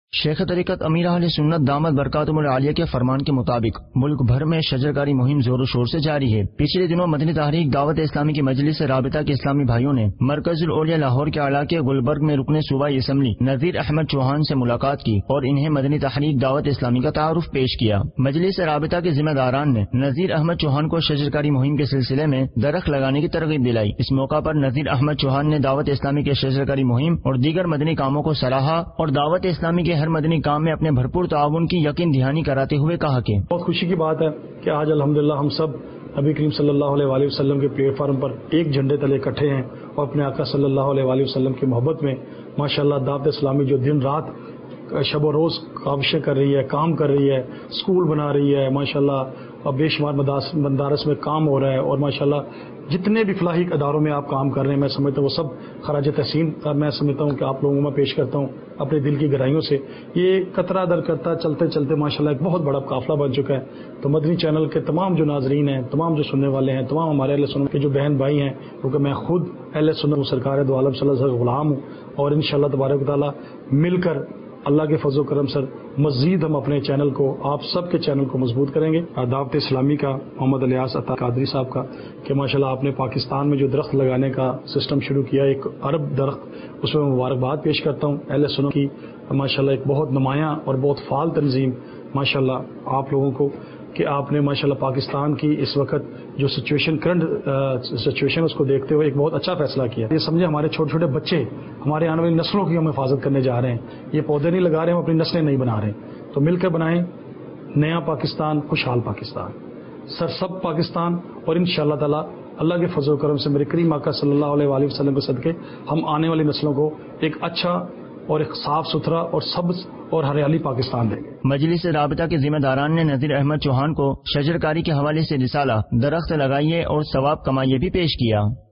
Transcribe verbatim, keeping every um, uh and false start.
شیخ طریقت امیر اہل سنت دامت برکاتہم العالیہ کے فرمان کے مطابق ملک بھر میں شجرکاری مہم زور و شور سے جاری ہے۔ پچھلے دنوں مدنی تحریک دعوت اسلامی کی مجلس رابطہ کے اسلامی بھائیوں نے مرکز الاولیاء لاہور کے علاقے گلبرگ میں رکن صوبائی اسمبلی نذیر احمد چوہان سے ملاقات کی اور انہیں مدنی تحریک دعوت اسلامی کا تعارف پیش کیا۔ مجلس رابطہ کے ذمہ داران نے نذیر احمد چوہان کو شجرکاری مہم کے سلسلے میں درخت لگانے کی ترغیب دلائی۔ اس موقع پر نذیر احمد چوہان نے دعوت اسلامی کے شجرکاری مہم اور دیگر مدنی کاموں کو سراہا اور دعوت اسلامی کے ہر مدنی کام میں اپنے بھرپور تعاون کی یقین دہانی کراتے ہوئے کہا کہ بہت خوشی کی بات ہے کہ آج الحمدللہ ہم سب نبی کریم صلی اللہ علیہ وآلہ وسلم کے پلیٹ فارم پر ایک جھنڈے تلے اکٹھے ہیں اور اپنے آقا صلی اللہ علیہ وآلہ وسلم کی محبت میں ماشاءاللہ دعوت اسلامی جو دن رات شب و روز کاوشیں کر رہی ہے، کام کر رہی ہے، اسکول بنا رہی ہے، ماشاءاللہ اور بے شمار مدارس میں کام ہو رہا ہے، اور ماشاءاللہ جتنے بھی فلاحی اداروں میں آپ کام کر رہے ہیں میں سمجھتا ہوں وہ سب خراج تحسین میں سمجھتا ہوں کہ آپ لوگوں میں پیش کرتا ہوں اپنے دل کی گہرائیوں سے۔ یہ قطرہ در قطرہ چلتے چلتے ماشاءاللہ ایک بہت بڑا قافلہ بن چکا ہے۔ تو مدنی چینل کے تمام جو ناظرین ہیں، تمام جو سننے والے ہیں، تمام ہمارے اہل سنت کے جو بہن بھائی ہیں، کیونکہ میں خود اہل سنت سرکار دو عالم صلی اللہ علیہ وسلم غلام ہوں، اور انشاءاللہ تبارک و تعالیٰ مل کر اللہ کے فضل و کرم سر مزید ہم اپنے چینل کو، آپ سب کے چینل کو مضبوط کریں گے۔ دعوت اسلامی کا محمد الیاس عطا قادری صاحب کا کہ ماشاءاللہ آپ نے پاکستان میں جو درخت لگانے کا سسٹم شروع کیا، ایک ارب درخت، اس میں مبارکباد پیش کرتا ہوں۔ اہل سنت کی ماشاءاللہ ایک بہت نمایاں اور بہت فعال تنظیم ماشاءاللہ آپ لوگوں کو کہ آپ نے ماشاءاللہ پاکستان کی اس وقت جو سچویشن کرنٹ سچویشن اس کو دیکھتے ہوئے ایک بہت اچھا فیصلہ کیا۔ یہ سمجھے ہمارے چھوٹے چھوٹے بچے، ہمارے آنے والی نسلوں کی ہم حفاظت کرنے جا رہے ہیں۔ یہ پودے نہیں لگا رہے ہیں، ہم اپنی نسلیں نہیں بنا رہے ہیں۔ تو مل کر بنائیں نیا پاکستان، خوشحال پاکستان، سرسبز پاکستان، اور انشاءاللہ تعالی اللہ کے فضل و کرم سے میرے کریم آقا صلی اللہ علیہ وآلہ وسلم کے صدقے ہم آنے والی نسلوں کو ایک اچھا اور ایک صاف ستھرا اور سبز اور ہریالی پاکستان دیں گے۔ مجلس رابطہ کے ذمہ داران نے نذیر احمد چوہان کو شجرکاری کے حوالے سے رسالہ درخت لگائیے اور ثواب کمائیے بھی پیش کیا۔